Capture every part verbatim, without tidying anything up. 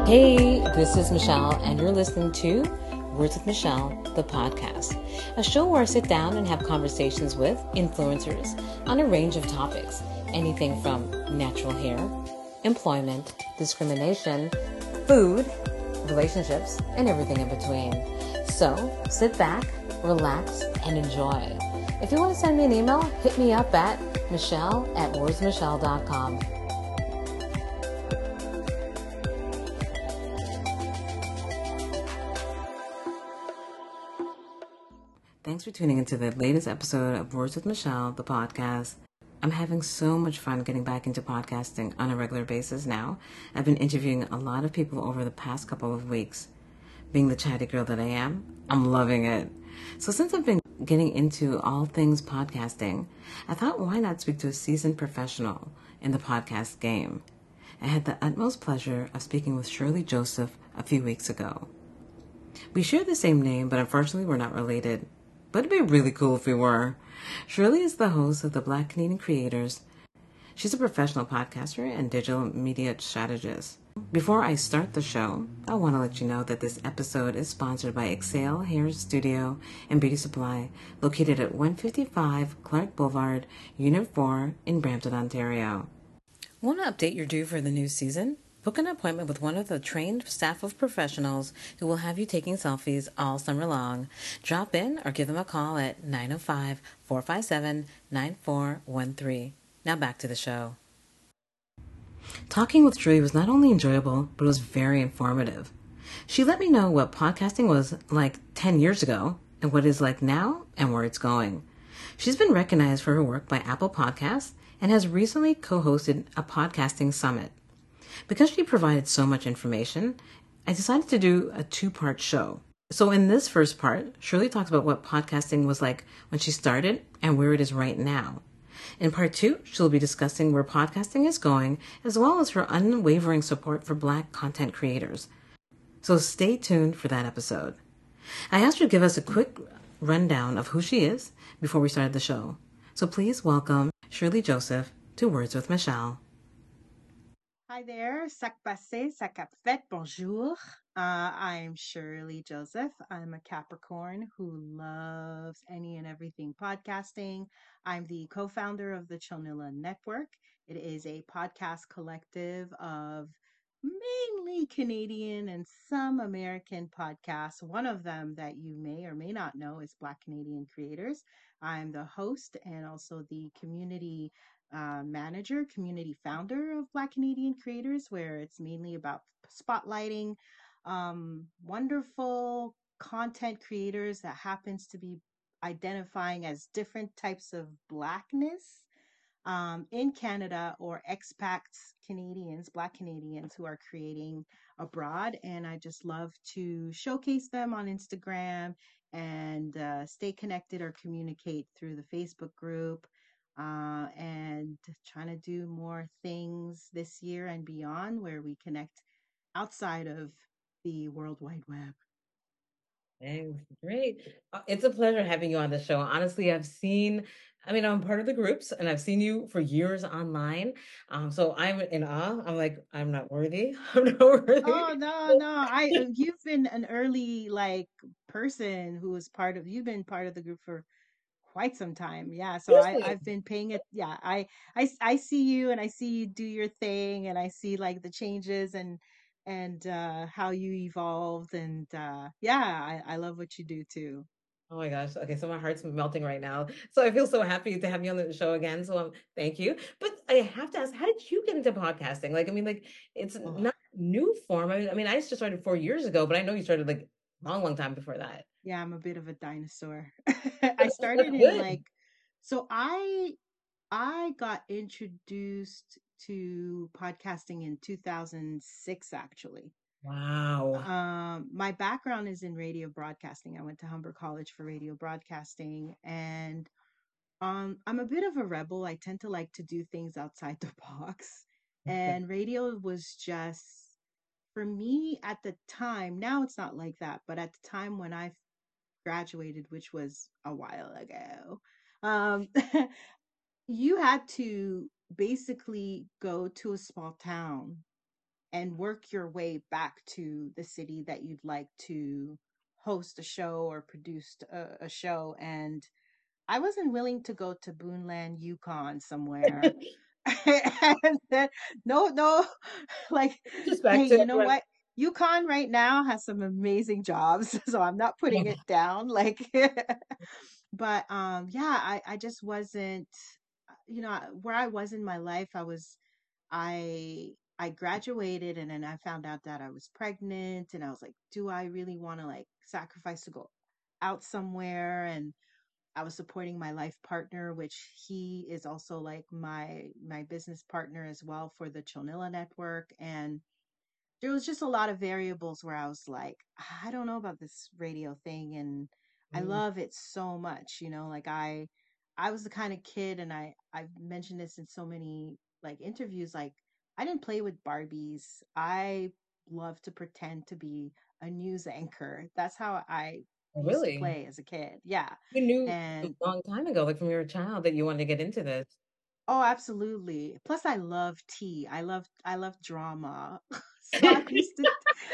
Hey, this is Michelle, and you're listening to Words with Michelle, the podcast, a show where I sit down and have conversations with influencers on a range of topics, anything from natural hair, employment, discrimination, food, relationships, and everything in between. So sit back, relax, and enjoy. If you want to send me an email, hit me up at michelle at words michelle dot com. Thanks for tuning into the latest episode of Words with Michelle, the podcast. I'm having so much fun getting back into podcasting on a regular basis now. I've been interviewing a lot of people over the past couple of weeks. Being the chatty girl that I am, I'm loving it. So since I've been getting into all things podcasting, I thought why not speak to a seasoned professional in the podcast game. I had the utmost pleasure of speaking with Shirley Joseph a few weeks ago. We share the same name, but unfortunately we're not related. But it'd be really cool if we were. Shirley is the host of the Black Canadian Creators. She's a professional podcaster and digital media strategist. Before I start the show, I want to let you know that this episode is sponsored by Exhale Hair Studio and Beauty Supply, located at one fifty-five Clark Boulevard, Unit four in Brampton, Ontario. Want to update your due for the new season? Book an appointment with one of the trained staff of professionals who will have you taking selfies all summer long. Drop in or give them a call at nine oh five, four five seven, nine four one three. Now back to the show. Talking with Shirley was not only enjoyable, but it was very informative. She let me know what podcasting was like ten years ago and what it is like now and where it's going. She's been recognized for her work by Apple Podcasts and has recently co-hosted a podcasting summit. Because she provided so much information, I decided to do a two-part show. So in this first part, Shirley talks about what podcasting was like when she started and where it is right now. In part two, she'll be discussing where podcasting is going, as well as her unwavering support for Black content creators. So stay tuned for that episode. I asked her to give us a quick rundown of who she is before we started the show. So please welcome Shirley Joseph to Words with Michelle. Hi there, sac passé, sac a fait, bonjour. Uh, I'm Shirley Joseph. I'm a Capricorn who loves any and everything podcasting. I'm the co-founder of the Chonilla Network. It is a podcast collective of mainly Canadian and some American podcasts. One of them that you may or may not know is Black Canadian Creators. I'm the host and also the community uh, manager, community founder of Black Canadian Creators, where it's mainly about spotlighting um, wonderful content creators that happens to be identifying as different types of Blackness um, in Canada or expats, Canadians, Black Canadians who are creating abroad. And I just love to showcase them on Instagram and uh, stay connected or communicate through the Facebook group uh, and trying to do more things this year and beyond where we connect outside of the World Wide Web. Thanks. Great. Uh, It's a pleasure having you on the show. Honestly, I've seen, I mean, I'm part of the groups and I've seen you for years online. Um, so I'm in awe. I'm like, I'm not worthy. I'm not Oh worthy. no, no. I uh, you've been an early like person who was part of you've been part of the group for quite some time. Yeah. So I Seriously. I've been paying it. Yeah. I I s- I see you and I see you do your thing and I see like the changes and and uh how you evolved and uh yeah, I I love what you do too. Oh my gosh. Okay, so my heart's melting right now. So I feel so happy to have you on the show again. So um, thank you. But I have to ask, how did you get into podcasting? Like, I mean, like, it's Oh, not a new form. I mean, I mean, I just started four years ago, but I know you started like long, long time before that. yeah, I'm a bit of a dinosaur. I started That's in good. like so I I got introduced to podcasting in two thousand six, actually. Wow. Um, my background is in radio broadcasting. I went to Humber College for radio broadcasting, and um, I'm a bit of a rebel. I tend to like to do things outside the box, and radio was just for me at the time. Now it's not like that, but at the time when I graduated, which was a while ago, um, you had to basically go to a small town and work your way back to the city that you'd like to host a show or produce a, a show. And I wasn't willing to go to Boonland, Yukon somewhere. And then, no, no, like, hey, Perspective. you know what? Yukon right now has some amazing jobs, so I'm not putting it down. Like, but um, yeah, I I just wasn't, you know, where I was in my life. I was I I graduated and then I found out that I was pregnant and I was like, do I really want to like sacrifice to go out somewhere? And I was supporting my life partner, which he is also like my my business partner as well for the Chonilla network. And there was just a lot of variables where I was like, I don't know about this radio thing, and I Mm, love it so much, you know, like I I was the kind of kid, and I I've mentioned this in so many like interviews, like I didn't play with Barbies. I love to pretend to be a news anchor. That's how I used to really? play as a kid. Yeah. You knew a And long time ago, like from your child, that you wanted to get into this. oh, absolutely. Plus I love tea. I love I love drama. So I used to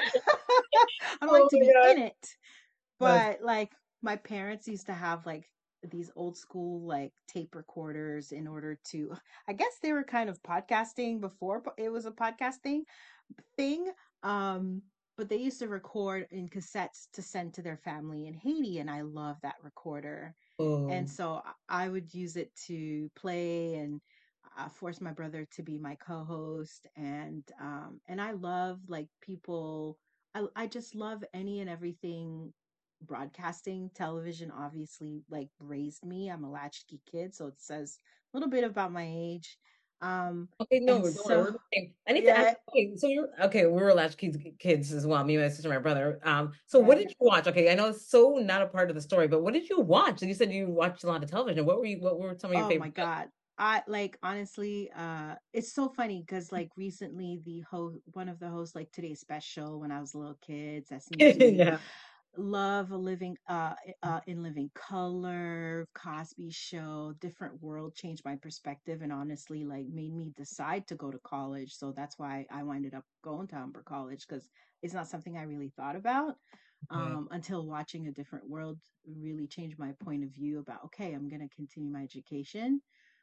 I don't like Oh to my be God. in it, That's but like my parents used to have like these old school like tape recorders in order to, I guess they were kind of podcasting before po- it was a podcasting thing. Um, but they used to record in cassettes to send to their family in Haiti, and I love that recorder. And oh, so I I would use it to play and uh, force my brother to be my co-host. And um, and I love like people. I I just love any and everything broadcasting. Television obviously like raised me. I'm a latchkey kid, so it says a little bit about my age. Um, okay, no, and don't worry. so We're the same. I need to ask. yeah, Okay, so you're okay. We were latchkey kids, kids as well. Me, my sister, my brother. Um, so what yeah. did you watch? Okay, I know it's so not a part of the story, but what did you watch? You said you watched a lot of television. What were you? What were some of your Oh favorite my God. I like honestly, uh, it's so funny because like recently the host, one of the hosts, like Today's Special, when I was a little kid, Sesame shows? Street, Yeah. Love a Living, uh, uh, in Living Color, Cosby Show, Different World changed my perspective and honestly like made me decide to go to college. So that's why I winded up going to Humber College because it's not something I really thought about Okay. um, until watching A Different World really changed my point of view about, okay, I'm going to continue my education.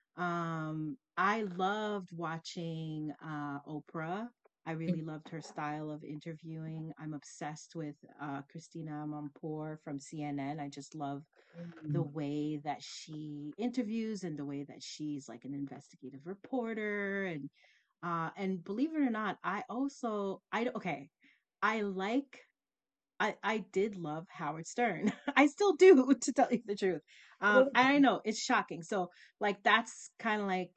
um, I loved watching uh, Oprah. I really loved her style of interviewing. I'm obsessed with uh, Christina Amanpour from C N N. I just love the Mm. way that she interviews and the way that she's like an investigative reporter. And uh, and believe it or not, I also I okay, I like I I did love Howard Stern. I still do, to tell you the truth. Um, I know it's shocking. So like that's kind of like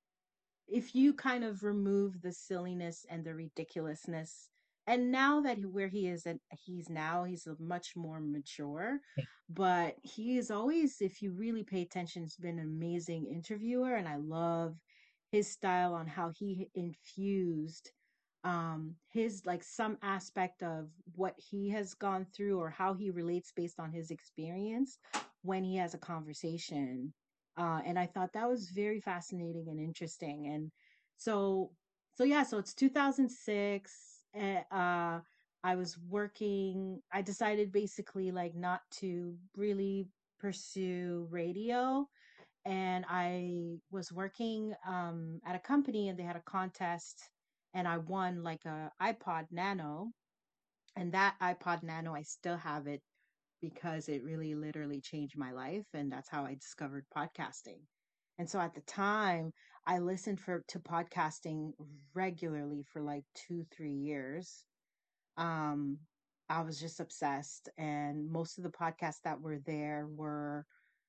if you kind of remove the silliness and the ridiculousness, and now that he, where he is, and he's now he's a much more mature, but he is always, if you really pay attention, has been an amazing interviewer, and I love his style on how he infused um his like some aspect of what he has gone through or how he relates based on his experience when he has a conversation. Uh, and I thought that was very fascinating and interesting. And so, so yeah, so it's two thousand six. eh, Uh, I was working. I decided basically like not to really pursue radio, and I was working um, at a company, and they had a contest, and I won like a iPod Nano, and that iPod Nano I still have it because it really literally changed my life, and that's how I discovered podcasting. And so at the time I listened for to podcasting regularly for like two three years. um I was just obsessed, and most of the podcasts that were there were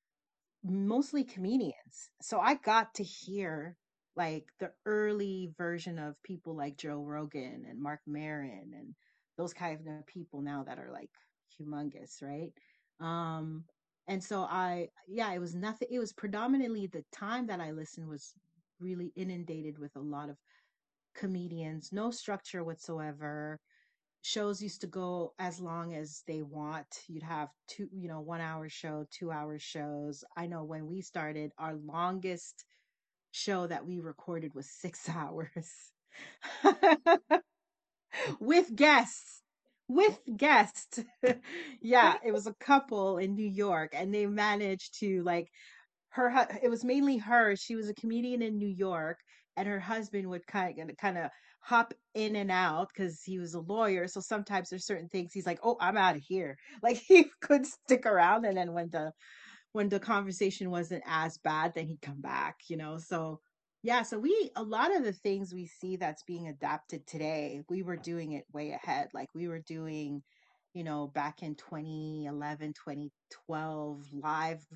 mostly comedians. So I got to hear like the early version of people like Joe Rogan and Mark Maron and those kind of people now that are like humongous, right? Um, and so I, yeah, it was nothing. It was predominantly the time that I listened was really inundated with a lot of comedians, no structure whatsoever. Shows used to go as long as they want. You'd have two, you know, one hour show, two hour shows. I know when we started, our longest show that we recorded was six hours. with guests. With guests. Yeah, Right. it was a couple in New York and they managed to like her hu- it was mainly her. She was a comedian in New York and her husband would kind of kind of hop in and out because he was a lawyer. So sometimes there's certain things he's like, "Oh, I'm out of here." Like he could stick around and then when the when the conversation wasn't as bad, then he'd come back, you know. So yeah, so we a lot of the things we see that's being adapted today, we were doing it way ahead. Like we were doing, you know, back in twenty eleven, twenty twelve live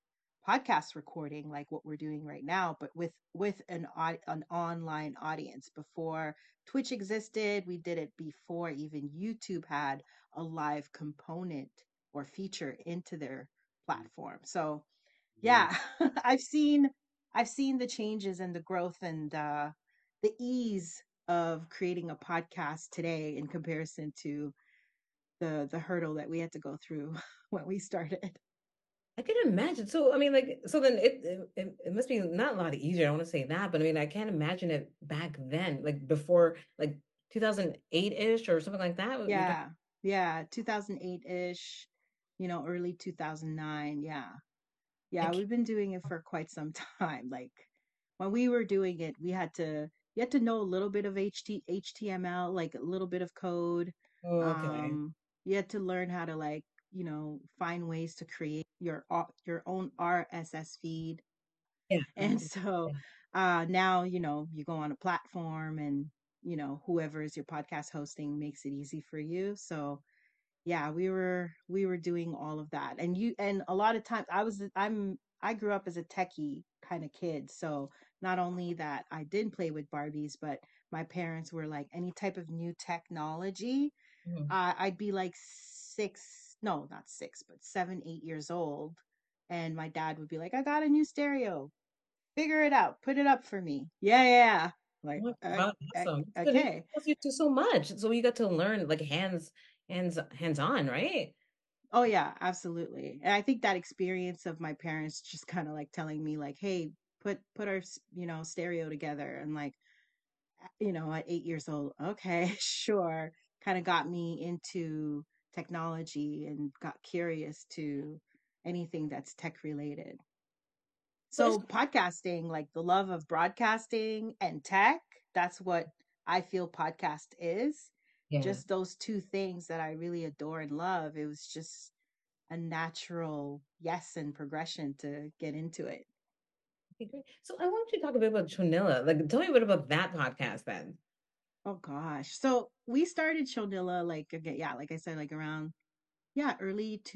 podcast recording like what we're doing right now, but with with an au- an online audience. Before Twitch existed, we did it before even YouTube had a live component or feature into their platform. So yeah, I've seen I've seen the changes and the growth and uh, the ease of creating a podcast today in comparison to the the hurdle that we had to go through when we started. I can imagine. So, I mean, like, so then it, it it it must be not a lot easier. I want to say that, but I mean, I can't imagine it back then, like before, like two thousand eight-ish or something like that. You're talking, Yeah. Yeah. two thousand eight-ish, you know, early two thousand nine. Yeah. I Yeah. can't, We've been doing it for quite some time. Like when we were doing it, we had to, you had to know a little bit of H T, H T M L, like a little bit of code. oh, okay. Um, you had to learn how to like, you know, find ways to create your, au- your own R S S feed. Yeah. And so uh, now, you know, you go on a platform and, you know, whoever is your podcast hosting makes it easy for you. So, yeah, we were we were doing all of that. And you and a lot of times I was I'm I grew up as a techie kind of kid. So, not only that I did play with Barbies, but my parents were like any type of new technology, Mhm. uh, I'd be like six, no, not six, but seven, eight years old. And my dad would be like, I got a new stereo, figure it out, put it up for me. Yeah, yeah, yeah. Like, Oh, uh, wow, uh, awesome. It's good. It okay. exposed you to so much. So you got to learn like hands, hands, hands on, right? Oh yeah, absolutely. And I think that experience of my parents just kind of like telling me like, "Hey, put put our, s- you know, stereo together." And like, you know, at eight years old, okay, sure, kind of got me into technology and got curious to anything that's tech related. So it's So podcasting, like the love of broadcasting and tech, that's what I feel podcast is. yeah. Just those two things that I really adore and love. It was just a natural yes and progression to get into it. Okay, great. So I want you to talk a bit about Chonilla. Like, tell me a bit about that podcast then. Oh gosh. So we started Shonilla like again, yeah, like I said, like around yeah, early to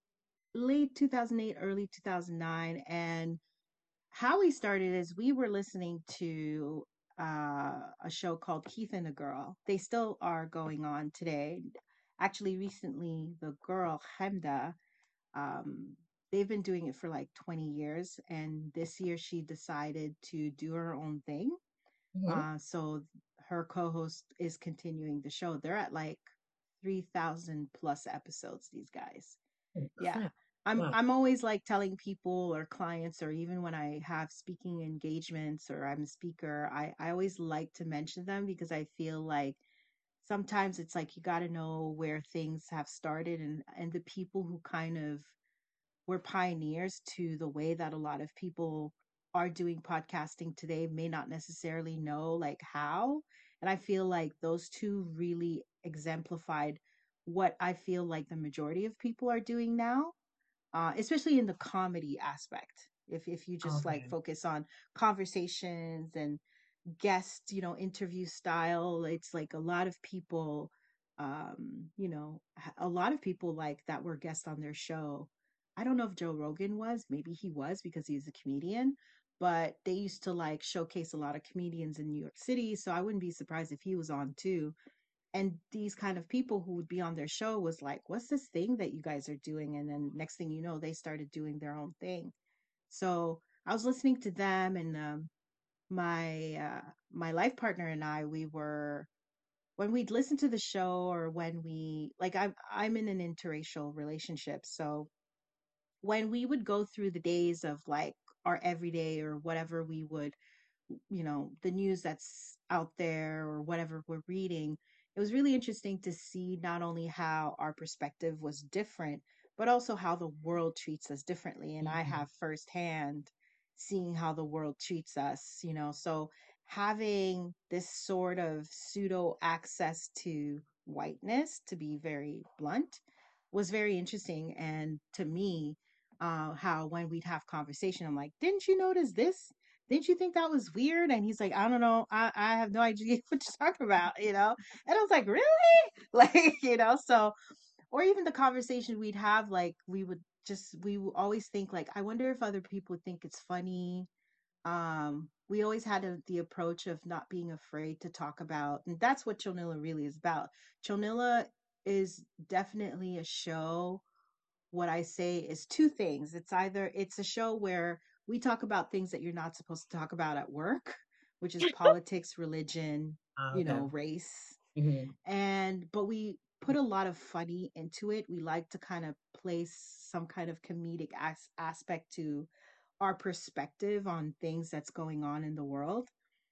late two thousand eight, early two thousand nine. And how we started is we were listening to uh, a show called Keith and the Girl. They still are going on today. Actually, recently, the girl, Hemda, um, they've been doing it for like twenty years. And this year she decided to do her own thing. Hmm. Uh, so her co host is continuing the show. They're at like three thousand plus episodes, these guys. Oh, Yeah. crap. I'm Wow. I'm always like telling people or clients or even when I have speaking engagements or I'm a speaker, I I always like to mention them because I feel like sometimes it's like you got to know where things have started and and the people who kind of were pioneers to the way that a lot of people are doing podcasting today may not necessarily know like how. And I feel like those two really exemplified what I feel like the majority of people are doing now, uh, especially in the comedy aspect. If if you just like Okay. focus on conversations and guest, you know, interview style, it's like a lot of people, um, you know, h- a lot of people like that were guests on their show. I don't know if Joe Rogan was, maybe he was because he's a comedian, but they used to like showcase a lot of comedians in New York City. So I wouldn't be surprised if he was on too. And these kind of people who would be on their show was like, what's this thing that you guys are doing? And then next thing you know, they started doing their own thing. So I was listening to them and um, my uh, my life partner and I, we were when we'd listen to the show or when we like I'm I'm in an interracial relationship. So when we would go through the days of like our everyday or whatever we would, you know, the news that's out there or whatever we're reading, it was really interesting to see not only how our perspective was different, but also how the world treats us differently. And I Mhm. have firsthand seeing how the world treats us, you know. So having this sort of pseudo access to whiteness, to be very blunt, was very interesting. And to me, uh, how when we'd have conversation, I'm like, didn't you notice this? Didn't you think that was weird? And he's like, I don't know. I, I have no idea what you're talking about, you know? And I was like, really? Like, you know, so, or even the conversation we'd have, like, we would just, we would always think, like, I wonder if other people would think it's funny. Um, we always had a, the approach of not being afraid to talk about, and that's what Chonilla really is about. Chonilla is definitely a show. What I say is two things. It's either it's a show where we talk about things that you're not supposed to talk about at work, which is politics, religion, Ah, you okay. know, race. Mhm. And but we put a lot of funny into it. We like to kind of place some kind of comedic as- aspect to our perspective on things that's going on in the world.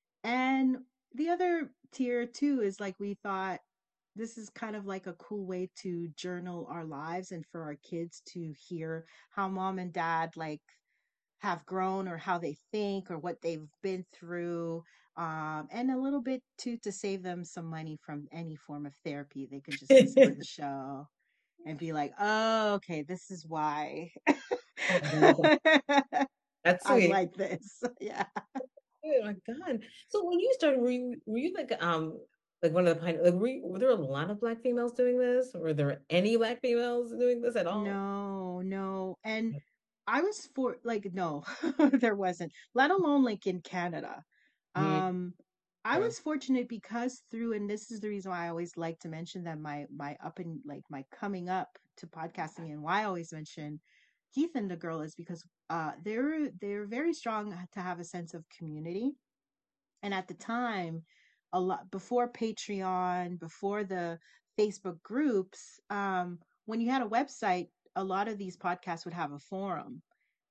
And the other tier too is like we thought this is kind of like a cool way to journal our lives and for our kids to hear how mom and dad like have grown or how they think or what they've been through, um, and a little bit too to save them some money from any form of therapy. They can just listen to the show and be like, oh, okay, this is why Oh, God. That's I'm sweet. like this. Yeah. Oh my God. So when you started, were you were you like um like one of the pioneers? Like, were, you, were there a lot of black females doing this? Were there any black females doing this at all? No, no. And I was for like no, there wasn't, let alone like in Canada. Mhm. Um I Okay. was fortunate because through, and this is the reason why I always like to mention that my my up and like my coming up to podcasting and why I always mention Keith and the girl is because uh they're they're very strong to have a sense of community. And at the time, a lot before Patreon, before the Facebook groups, um, when you had a website, a lot of these podcasts would have a forum.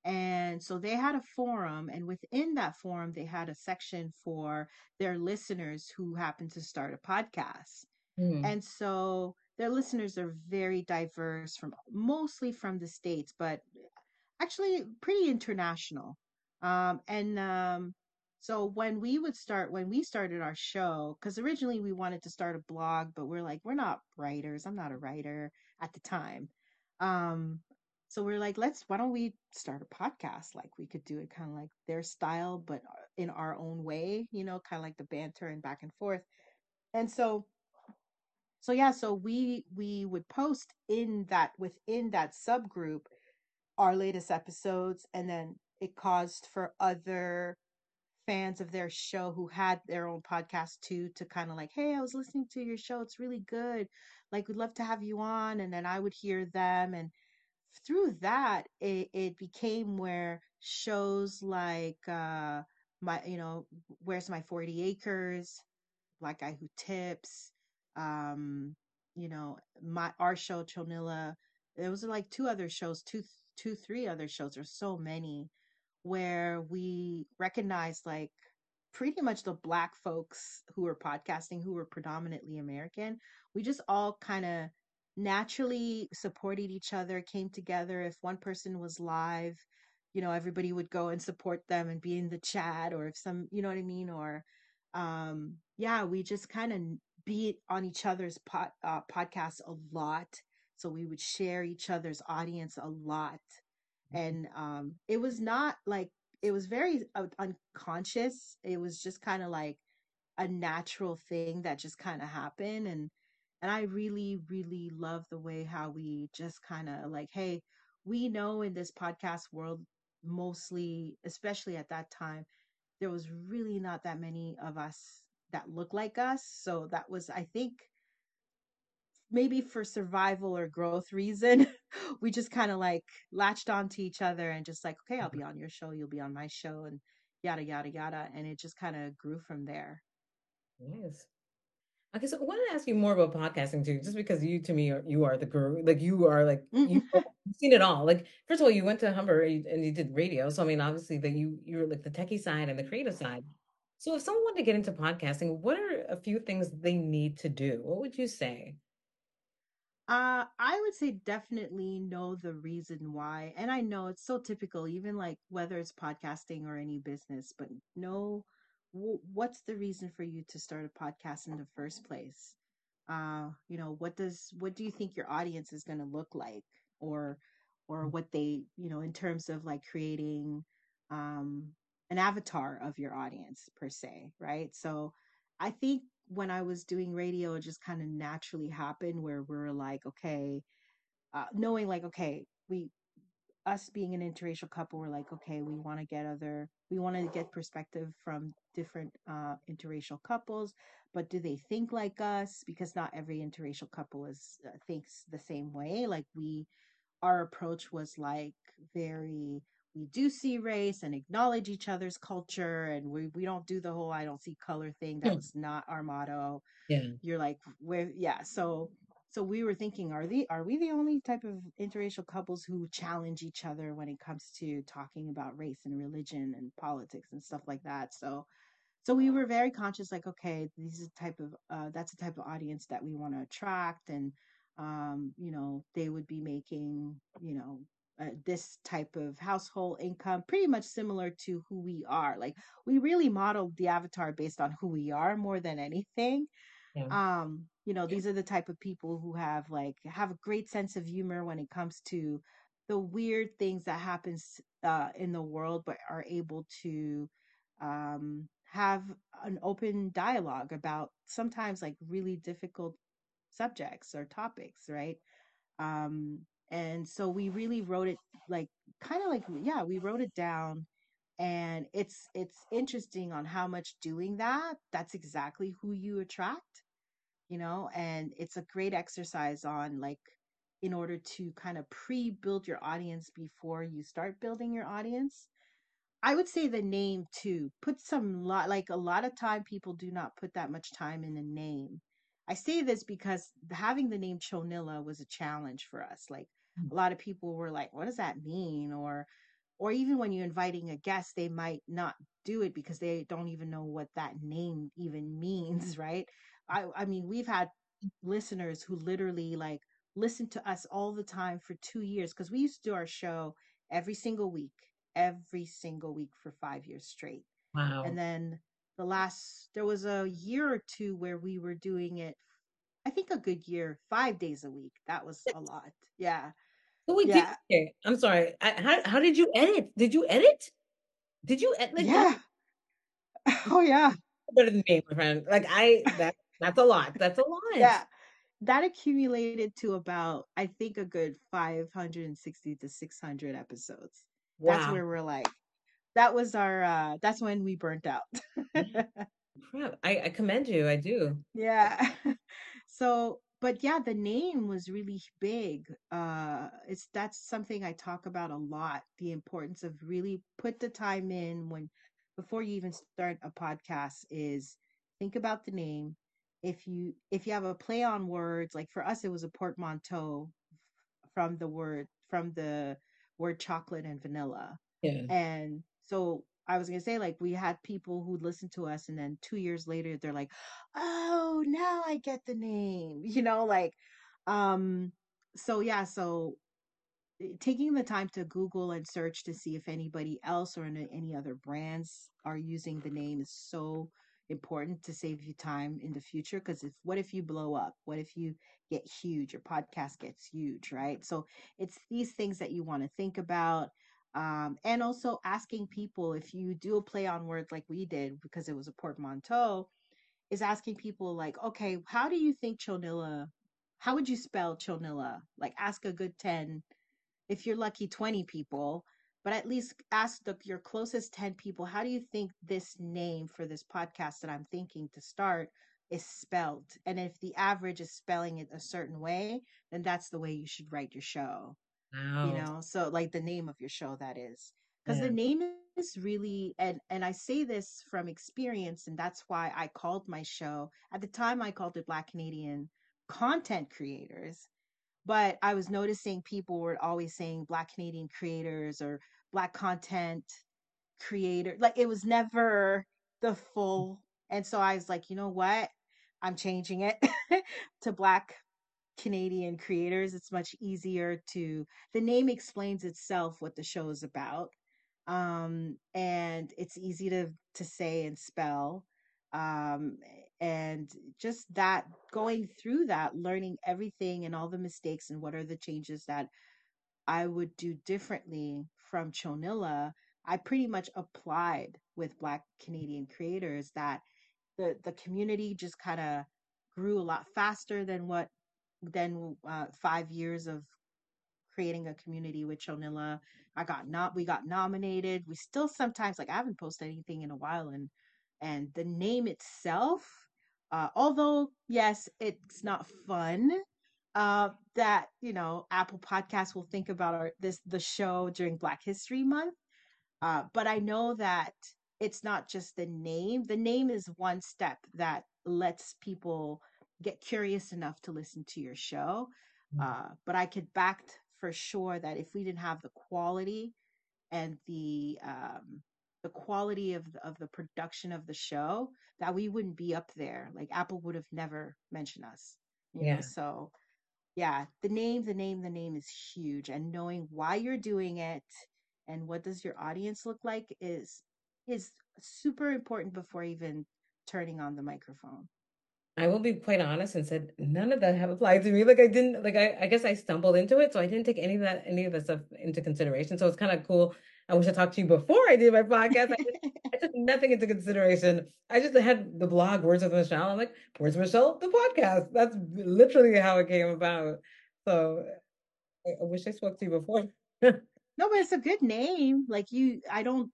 And so they had a forum, and within that forum, they had a section for their listeners who happened to start a podcast. Mhm. And so their listeners are very diverse from mostly from the States, but actually pretty international. Um, and um, so when we would start, when we started our show, because originally we wanted to start a blog, but we're like, we're not writers. I'm not a writer at the time. Um, so we're like, let's, why don't we start a podcast? Like we could do it kind of like their style, but in our own way, you know, kind of like the banter and back and forth. And so so yeah, so we we would post in that within that subgroup our latest episodes, and then it caused for other fans of their show who had their own podcast too to kind of like, hey, I was listening to your show, it's really good, like we'd love to have you on. And then I would hear them, and through that it, it became where shows like uh my, you know, where's my forty acres, Black Guy Who Tips, um, you know, my our show Chonilla. There was like two other shows, two, two, three other shows. There's so many where we recognized like pretty much the black folks who were podcasting, who were predominantly American. We just all kind of naturally supported each other, came together. If one person was live, you know, everybody would go and support them and be in the chat, or if some, you know what I mean, or um yeah, we just kind of be on each other's pod, uh, podcasts a lot. So we would share each other's audience a lot. And um it was not like, it was very uh, unconscious. It was just kind of like a natural thing that just kind of happened. and and I really really love the way how we just kind of like, hey, we know in this podcast world, mostly especially at that time, there was really not that many of us that look like us. So that was, I think, maybe for survival or growth reason, we just kind of like latched onto each other and just like, okay, I'll be on your show, you'll be on my show, and yada yada yada. And it just kind of grew from there. Nice. Okay, so I wanted to ask you more about podcasting too, just because you to me are you are the guru, like you are like you you've seen it all. Like first of all, you went to Humber and you, and you did radio, so I mean obviously that you you're like the techie side and the creative side. So if someone wanted to get into podcasting, what are a few things they need to do? What would you say? Uh, I would say definitely know the reason why. And I know it's so typical, even like whether it's podcasting or any business, but know w- what's the reason for you to start a podcast in the first place? Uh, you know, what does what do you think your audience is going to look like, or or what they, you know, in terms of like creating um an avatar of your audience per se, right? So I think when I was doing radio, it just kind of naturally happened where we're like, okay, uh, knowing like, okay, we, us being an interracial couple, we're like, okay, we want to get other, we want to get perspective from different uh, interracial couples, but do they think like us? Because not every interracial couple is uh, thinks the same way. Like we, our approach was like very, we do see race and acknowledge each other's culture, and we we don't do the whole I don't see color thing. That Hmm. was not our motto. Yeah. You're like, where, yeah, so so we were thinking, are the are we the only type of interracial couples who challenge each other when it comes to talking about race and religion and politics and stuff like that? So so we were very conscious, like, okay, these is the type of uh, that's the type of audience that we want to attract. And um you know, they would be making, you know, uh, this type of household income pretty much similar to who we are. Like we really modeled the avatar based on who we are more than anything. Yeah. um you know, these are the type of people who have like have a great sense of humor when it comes to the weird things that happens uh in the world, but are able to um have an open dialogue about sometimes like really difficult subjects or topics, right? um and so we really wrote it like kind of like, yeah, we wrote it down. And it's it's interesting on how much doing that, that's exactly who you attract, you know. And it's a great exercise on like, in order to kind of pre-build your audience before you start building your audience. I would say the name too. Put some lot, like a lot of time people do not put that much time in the name. I say this because having the name Chonilla was a challenge for us. Like a lot of people were like, what does that mean? Or or even when you're inviting a guest, they might not do it because they don't even know what that name even means, right? I I mean, we've had listeners who literally like listen to us all the time for two years because we used to do our show every single week, every single week for five years straight. And Wow. then the last, there was a year or two where we were doing it, I think a good year, five days a week. That was a lot. Yeah. So wait, did Yeah. okay, I'm sorry. I, how how did you edit? Did you edit? Did you ed- like that Yeah. Oh, yeah. better than me, my friend? Like I that that's a lot. That's a lot. Yeah. That accumulated to about, I think, a good five hundred sixty to six hundred episodes. That's Wow. where we're like, that was our, uh, that's when we burnt out. Crap. I, I commend you. I do. Yeah. So, but yeah, the name was really big. Uh, it's that's something I talk about a lot, the importance of really put the time in when before you even start a podcast is think about the name. If you if you have a play on words, like for us it was a portmanteau from the word from the word chocolate and vanilla. Yeah. And so I was gonna say, like, we had people who listened to us, and then two years later, they're like, "Oh, now I get the name," you know, like, um, so yeah, so taking the time to Google and search to see if anybody else or any any other brands are using the name is so important to save you time in the future. Because if what if you blow up? What if you get huge? Your podcast gets huge, right? So it's these things that you want to think about. Um, and also asking people if you do a play on words like we did because it was a portmanteau, is asking people like, okay, how do you think Chonilla? How would you spell Chonilla? Like, ask a good ten, if you're lucky, twenty people, but at least ask the, your closest ten people, how do you think this name for this podcast that I'm thinking to start is spelled? And if the average is spelling it a certain way, then that's the way you should write your show, you Wow. know? So like the name of your show, that is. Because the Yeah. name is really, and and I say this from experience, and that's why I called my show at the time, I called it Black Canadian Content Creators. But I was noticing people were always saying Black Canadian creators or Black content creator. Like it was never the full. And so I was like, you know what? I'm changing it to Black Canadian creators. It's much easier to, the name explains itself what the show is about. Um, and it's easy to, to say and spell. Um, and just that going through that, learning everything and all the mistakes and what are the changes that I would do differently from Chonilla, I pretty much applied with Black Canadian creators that the the community just kind of grew a lot faster than what than uh, five years of creating a community with Chonilla. I got not we got nominated. We still sometimes like I haven't posted anything in a while, and and the name itself, uh, although yes, it's not fun. Uh, that you know, Apple Podcasts will think about our this the show during Black History Month. Uh, but I know that it's not just the name. The name is one step that lets people get curious enough to listen to your show. Uh, but I could back for sure that if we didn't have the quality and the um, the quality of the, of the production of the show, that we wouldn't be up there. Like Apple would have never mentioned us, you know. Yeah. So yeah, the name, the name, the name is huge, and knowing why you're doing it and what does your audience look like is is super important before even turning on the microphone. I will be quite honest and said none of that have applied to me. Like I didn't like I, I guess I stumbled into it, so I didn't take any of that any of that stuff into consideration. So it's kind of cool. I wish I talked to you before I did my podcast. I, just, I took nothing into consideration. I just had the blog Words with Michelle. I'm like, Words with Michelle, the podcast. That's literally how it came about. So I, I wish I spoke to you before. No, but it's a good name. Like you, I don't,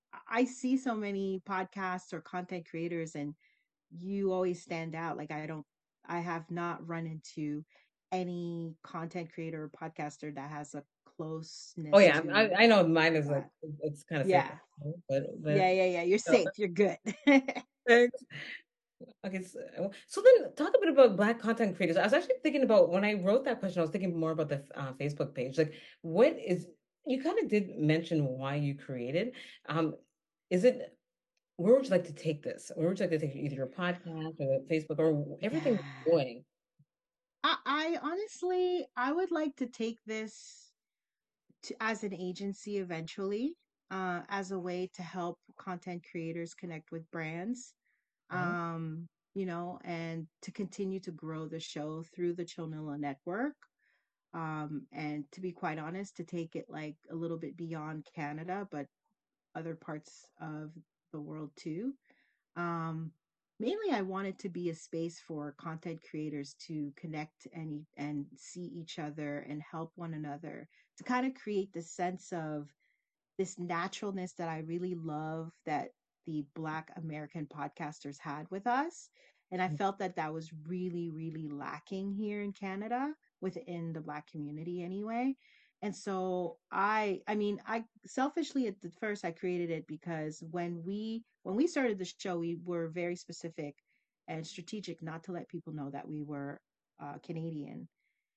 I see so many podcasts or content creators, and you always stand out. Like I don't, I have not run into any content creator or podcaster that has a Oh closeness yeah, I, to I know mine is like that. it's kind of safe, Yeah. but but Yeah, yeah, yeah. You're so, safe. You're good. thanks. Okay, so, so then talk a bit about Black content creators. I was actually thinking about when I wrote that question, I was thinking more about the uh, Facebook page. Like, what is, you kind of did mention why you created. Um, is it, where would you like to take this? Where would you like to take either your podcast or the Facebook or everything Yeah. you're doing? I, I honestly, I would like to take this to, as an agency eventually, uh, as a way to help content creators connect with brands, Uh, um, you know, and to continue to grow the show through the Chonilla Network. Um, and to be quite honest, to take it like a little bit beyond Canada, but other parts of the world too. Um, Mainly, I want it to be a space for content creators to connect and and see each other and help one another to kind of create the sense of this naturalness that I really love that the Black American podcasters had with us. And I felt that that was really, really lacking here in Canada within the Black community anyway. And so I, I mean, I selfishly at the first I created it because when we when we started the show, we were very specific and strategic not to let people know that we were uh, Canadian,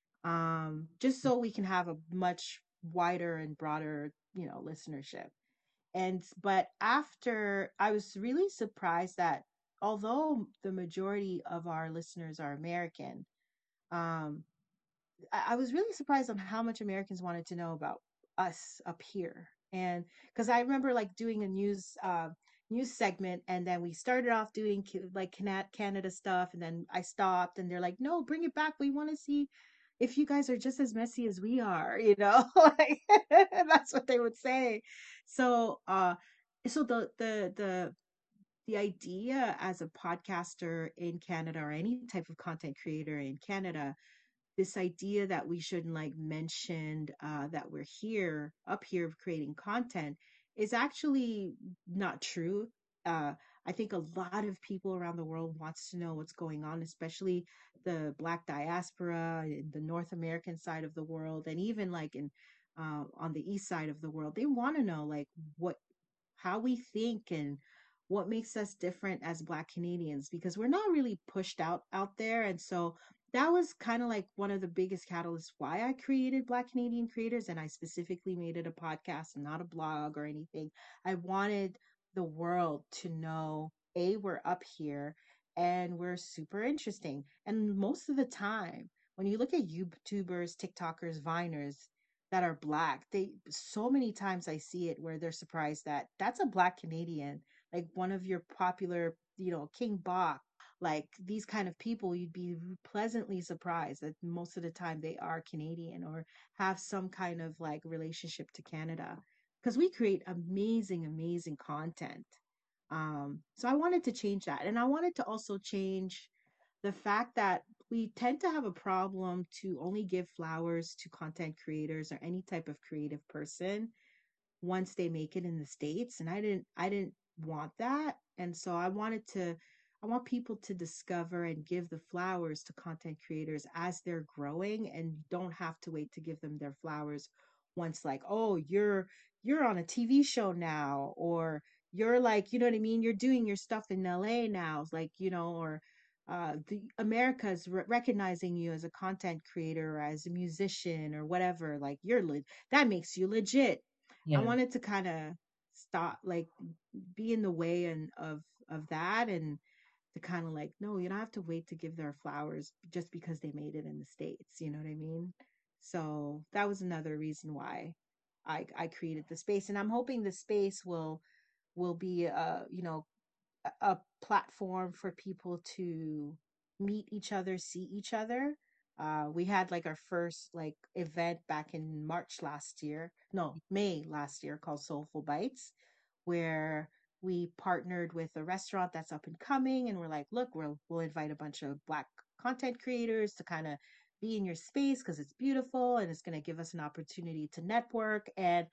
um, just so we can have a much wider and broader, you know, listenership. And but after I was really surprised that although the majority of our listeners are American, um, I, I was really surprised on how much Americans wanted to know about us up here. And because I remember like doing a news uh, news segment, and then we started off doing like Canada stuff, and then I stopped, and they're like, "No, bring it back. We want to see if you guys are just as messy as we are." You know, like that's what they would say. So, uh, so the the the the idea as a podcaster in Canada or any type of content creator in Canada, this idea that we shouldn't like mention uh, that we're here up here creating content is actually not true. uh, I think a lot of people around the world wants to know what's going on, especially the Black diaspora in the North American side of the world, and even like in uh, on the east side of the world. They want to know like what how we think and what makes us different as Black Canadians, because we're not really pushed out out there. And so that was kind of like one of the biggest catalysts why I created Black Canadian Creators, and I specifically made it a podcast and not a blog or anything. I wanted the world to know, A, we're up here and we're super interesting. And most of the time, when you look at YouTubers, TikTokers, Viners that are black, they so many times I see it where they're surprised that that's a black Canadian, like one of your popular, you know, King Bach, like these kind of people, you'd be pleasantly surprised that most of the time they are Canadian or have some kind of like relationship to Canada because we create amazing, amazing content. Um, so I wanted to change that. And I wanted to also change the fact that we tend to have a problem to only give flowers to content creators or any type of creative person once they make it in the States. And I didn't I didn't want that. And so I wanted to I want people to discover and give the flowers to content creators as they're growing and don't have to wait to give them their flowers once like, oh, you're you're on a T V show now, or you're like, you know what I mean? You're doing your stuff in L A now, like, you know, or uh, the America's re- recognizing you as a content creator or as a musician or whatever, like you're le- that makes you legit. I Yeah. wanted to kind of stop, like, be in the way and of of that, and to kind of like, no, you don't have to wait to give their flowers just because they made it in the States. You know what I mean? So that was another reason why I I created the space, and I'm hoping the space will will be uh you know a, a platform for people to meet each other, see each other. Uh, we had like our first like event back in March last year, no, May last year, called Soulful Bites, where we partnered with a restaurant that's up and coming, and we're like, look, we'll we'll invite a bunch of black content creators to kind of be in your space because it's beautiful and it's going to give us an opportunity to network. And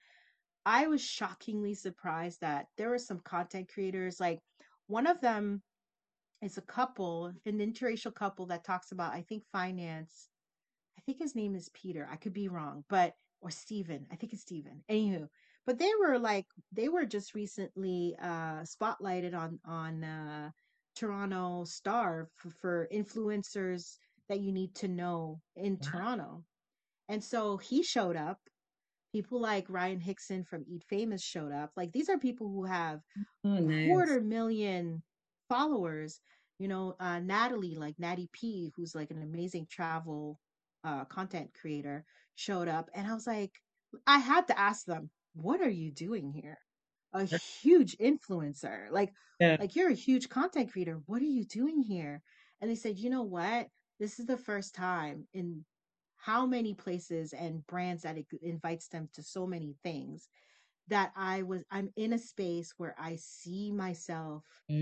I was shockingly surprised that there were some content creators, like one of them is a couple, an interracial couple that talks about, I think, finance. I think his name is Peter. I could be wrong, but or Steven. I think it's Steven. Anywho, but they were like they were just recently uh spotlighted on on uh Toronto Star for, for influencers that you need to know in Wow. Toronto. And so he showed up. People like Ryan Hickson from Eat Famous showed up. Like these are people who have Oh, nice. quarter million followers. You know, uh, Natalie, like Natty P, who's like an amazing travel uh, content creator, showed up. And I was like, I had to ask them, what are you doing here? A huge influencer. Like, Yeah. like you're a huge content creator. What are you doing here? And they said, you know what? This is the first time in how many places and brands that it invites them to so many things that I was I'm in a space where I see myself.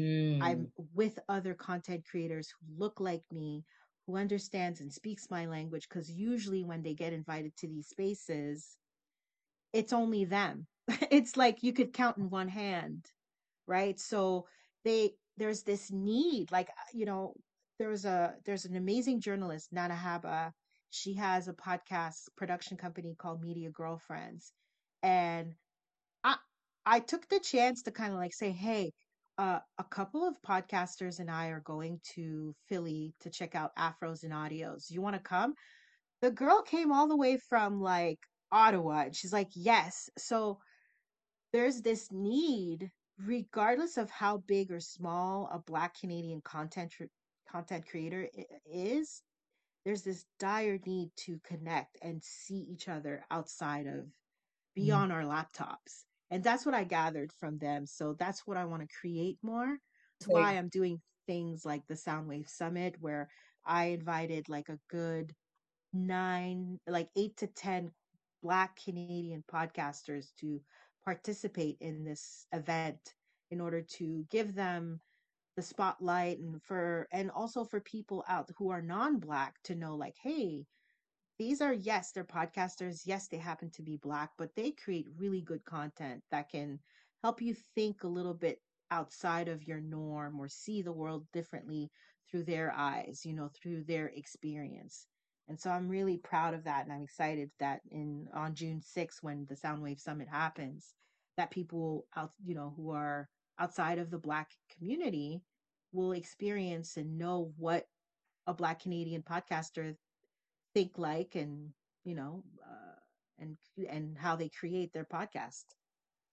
I'm Mm. with other content creators who look like me, who understands and speaks my language, because usually when they get invited to these spaces, it's only them. It's like you could count in one hand, right? So they there's this need, like uh, you know, there's a there's an amazing journalist, Nana Haba. She has a podcast production company called Media Girlfriends. And I I took the chance to kind of like say, hey, uh, a couple of podcasters and I are going to Philly to check out Afros and Audios. You want to come? The girl came all the way from like Ottawa, and she's like, yes. So there's this need, regardless of how big or small a Black Canadian content content creator is. There's this dire need to connect and see each other outside of be Mm. on our laptops. And that's what I gathered from them. So that's what I want to create more. That's why Like, I'm doing things like the Soundwave Summit, where I invited like a good nine, like eight to ten Black Canadian podcasters to participate in this event in order to give them the spotlight, and for and also for people out who are non-black to know, like, hey, these are, yes, they're podcasters, yes, they happen to be black, but they create really good content that can help you think a little bit outside of your norm or see the world differently through their eyes, you know, through their experience. And so I'm really proud of that, and I'm excited that in on June sixth, when the Soundwave Summit happens, that people out, you know, who are outside of the black community will experience and know what a black Canadian podcaster think like, and you know uh, and and how they create their podcast.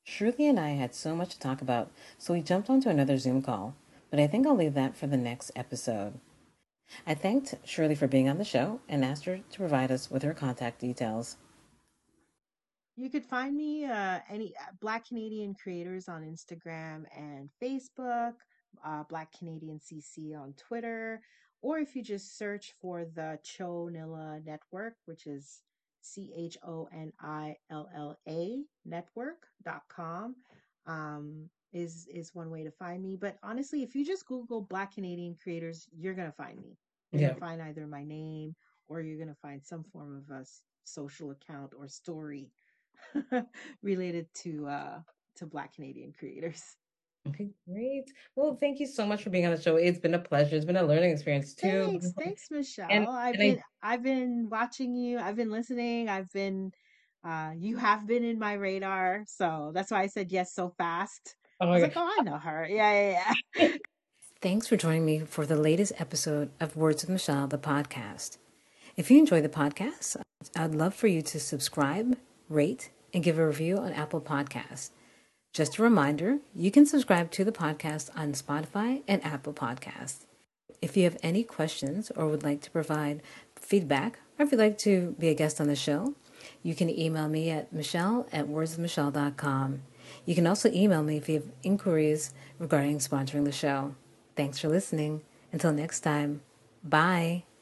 Shruti and I had so much to talk about, so we jumped onto another Zoom call, but I think I'll leave that for the next episode. I thanked Shirley for being on the show and asked her to provide us with her contact details. You could find me uh, any uh, Black Canadian creators on Instagram and Facebook, uh, Black Canadian C C on Twitter, or if you just search for the Chonilla Network, which is C H O N I L L A network dot com, um, is is one way to find me. But honestly, if you just Google Black Canadian creators, you're gonna find me. You're Yeah. gonna find either my name or you're gonna find some form of a s- social account or story related to uh to Black Canadian creators. Okay, great. Well, thank you so much for being on the show. It's been a pleasure. It's been a learning experience Thanks, too. thanks, And Michelle. I've and I been I've been watching you. I've been listening. I've been uh you have been in my radar, so that's why I said yes so fast. oh I was my like, gosh. oh, I know her. Yeah, yeah, yeah. Thanks for joining me for the latest episode of Words with Michelle, the podcast. If you enjoy the podcast, I'd love for you to subscribe, rate, and give a review on Apple Podcasts. Just a reminder, you can subscribe to the podcast on Spotify and Apple Podcasts. If you have any questions or would like to provide feedback, or if you'd like to be a guest on the show, you can email me at michelle at words with michelle dot com. You can also email me if you have inquiries regarding sponsoring the show. Thanks for listening. Until next time, bye.